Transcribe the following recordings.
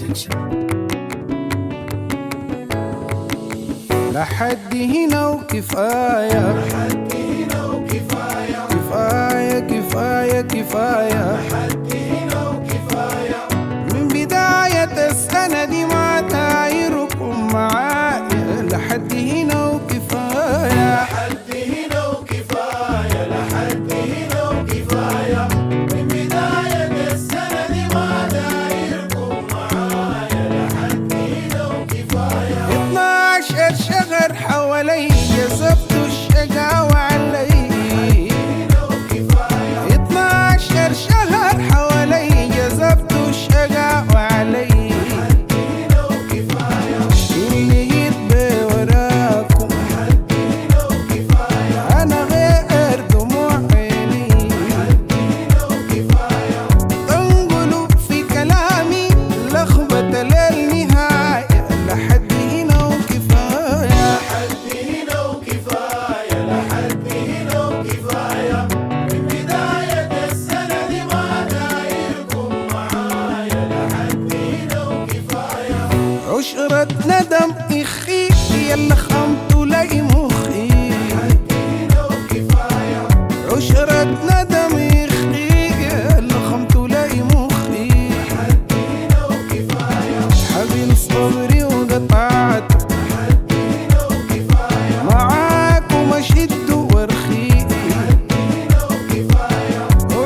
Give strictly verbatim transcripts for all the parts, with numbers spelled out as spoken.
لحد هنا وكفاية، لحد هنا وكفاية، كفاية كفاية كفاية، لحد هنا وكفاية. من بداية السنة دي ما دايركم معايا، لحد هنا وكفاية، لحد هنا وكفاية، لحد هنا وكفاية. من بداية السنة دي ما دايركم معايا، لحد هنا وكفاية. اتناشر شهر حوالي جذبت الشقاوة علي، اتناشر شهر حوالي جذبت الشقاوة علي، اللي جيت بوراكم أنا غير دموع عيني، تنقلوا في كلامي لخبطة للنهاية، لحد هنا وكفاية، لحد هنا وكفاية، لحد هنا وكفاية. من بداية السنة دي ما دايركم معايا، لحد هنا وكفاية. عشرة ندم إخي يلا خمتوا لي مخي، لحد هنا وكفاية، عشرة ندم إخي يلا خمتوا لي مخي، لحد هنا وكفاية، حبل صبري وقطعت لحد هنا وكفاية، معاكم أشد وارخي، لحد هنا وكفاية،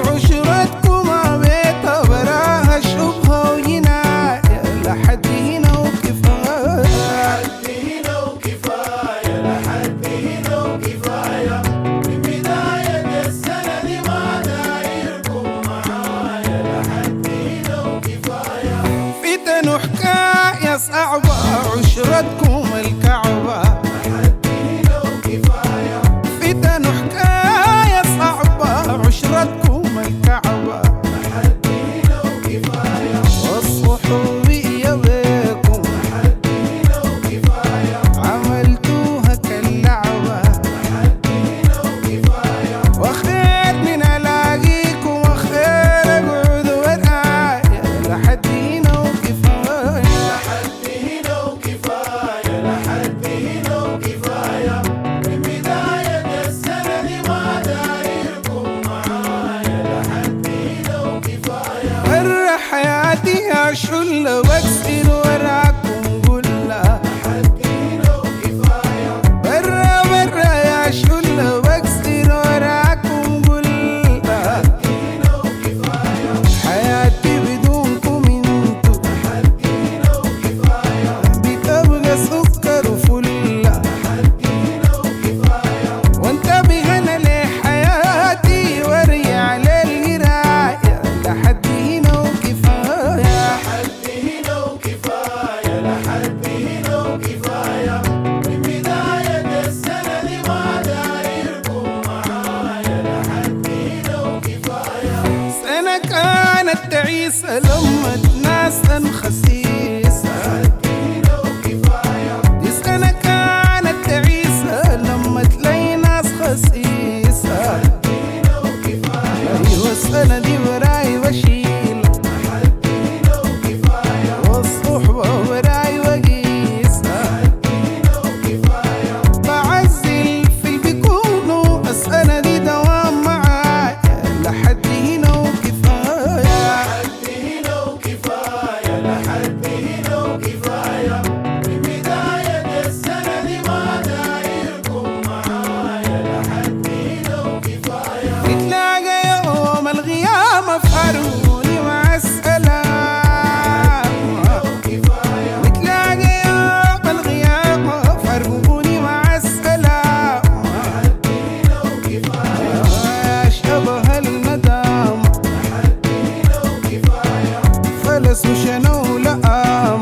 وعشرتكم عبيتها براها شبهة وجناية، لحد هنا وكفاية، لحد هنا وكفاية، لحد هنا وكفاية. من بداية السنة دي ما دايركم معايا، لحد هنا وكفاية. فتن وحكاية صعبة عشرتكم الكعبة، لحد هنا وكفاية، فتن وحكاية صعبة عشرتكم الكعبة، لحد هنا وكفاية، والصحوب يا بيكم لحد هنا وكفاية، عملتوها كاللعبة، لحد هنا وكفاية، وخير من ألاقيكم وخير أقعد ورايا، لحد هنا وكفاية، لحد هنا وكفاية، لحد هنا وكفاية. من بداية السنة دي ما دايركم معايا، لحد هنا وكفاية. برا حياتي أشل وأكسر وراكم قلة، لحد هنا وكفاية، برا برا يا شل وأكسر وراكم قلة، هنا وكفاية، حياتي بدونكم انتو لحد هنا وكفاية، بتبقى سكر وفلة، لحد هنا وكفاية، وانتبه انا لحياتي وارجع للقراية، لحد هنا وكفاية، لحد هنا وكفاية، لحد هنا وكفاية. من بداية السنة دي ما دايركم معايا، لحد هنا وكفاية. سنة كانت تعيسة لما ناس خسيسة، لحد هنا وكفاية، دي سنة كانت تعيسة لما تلاقي ناس خسيسة، لحد هنا وكفاية، أيوة السنة دي وراي بشيل لحد هنا وكفاية، والصحبة وراي وقيسة، لحد هنا وكفاية، بعزل في اللي بيكونوا السنة دي دوام معايا، لحد هنا وكفاية، لحد هنا وكفاية، لحد هنا وكفاية. من بداية السنة دي ما دايركم معايا، لحد هنا وكفاية. نتلاقى يوم القيامة فارقوني مع السلامة، وكفاية، نتلاقى يوم القيامة فارقوني مع السلامة، لحد هنا وكفاية، يا شبه الندامة لحد هنا وكفاية، فلس وشنو لآمة،